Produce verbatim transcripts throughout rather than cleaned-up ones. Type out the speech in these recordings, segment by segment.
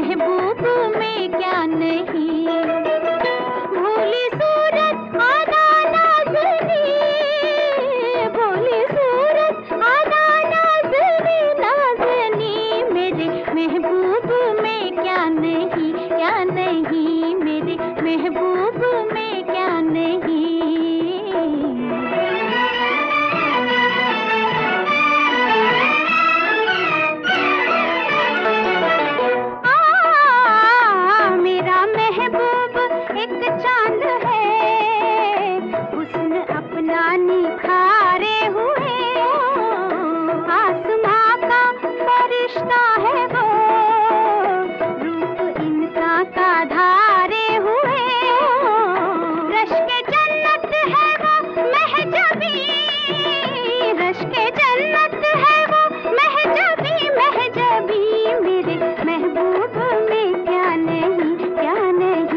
महबूब में क्या नहीं। भोली सूरत आदा नाज़नी, भोली सूरत आदा नाज़नी नाज़नी, मेरे महबूब में क्या नहीं, क्या नहीं, मेरे महबूब में क्या नहीं। निखारे हुए आसमां का फरिश्ता है वो, रूप इंसान का धारे हुए, रश्के जन्नत है वो महजबी, रश्के जन्नत है वो महजबी महजबी, मेरे महबूब में क्या नहीं, क्या नहीं।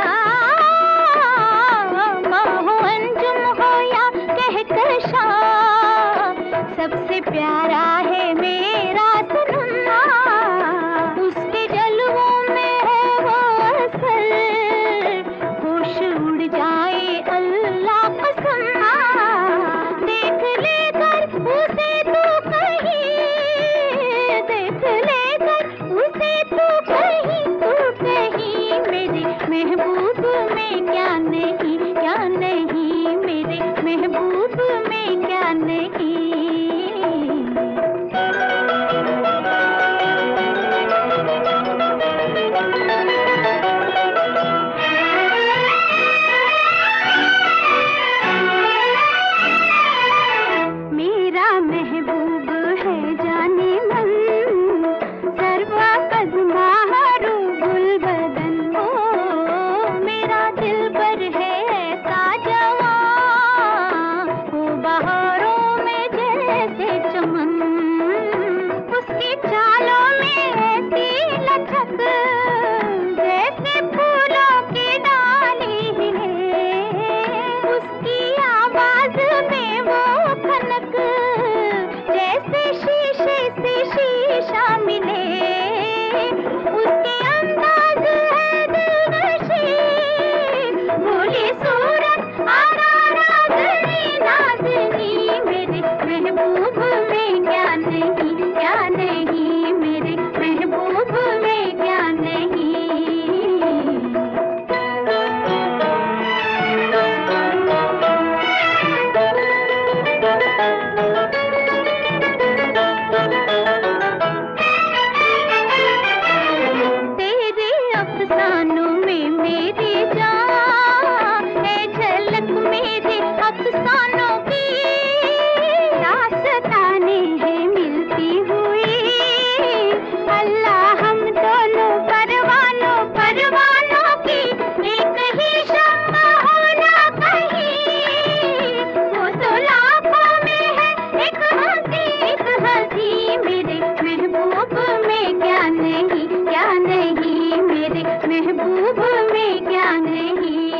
सबसे प्यारा है मेरा सनम, उसके जलवों में है वो असर, होश उड़ जाए अल्लाह कसम, देख लेकर उसे तू कहीं, देख लेकर उसे तू कहीं, तू कहीं, मेरे महबूब में क्या नहीं, क्या नहीं, मेरे महबूब में क्या नहीं। मेरा महबूब है जाने मन, सर्वा कद माहरू गुलबदन, हो मेरा दिल पर है ऐसा जवां, हो बहारों में जैसे चमन, उसकी चालों में ऐसी लचक जैसे फूलों की डाली हिले, उसकी आवाज में वो खनक जैसे शीशे से शीशा मिले, उसके अंदाज है दिलनशी, भोली सूरत आरा नाज़नी नाज़नी, मेरे महबूब में क्या नहीं, क्या नहीं, मेरे महबूब में क्या नहीं। तेरे अफसानों में मेरी जान है, झलक मेरे अफसानों की, दास्ताने हैं मिलती हुई, अल्लाह हम दोनों परवानों परवानों की एक ही शम्मा होना कहीं, वो तो लाखों में है एक हंसी, एक हंसी, मेरे महबूब में क्या नहीं, क्या नहीं, मेरे महबूब में क्या नहीं।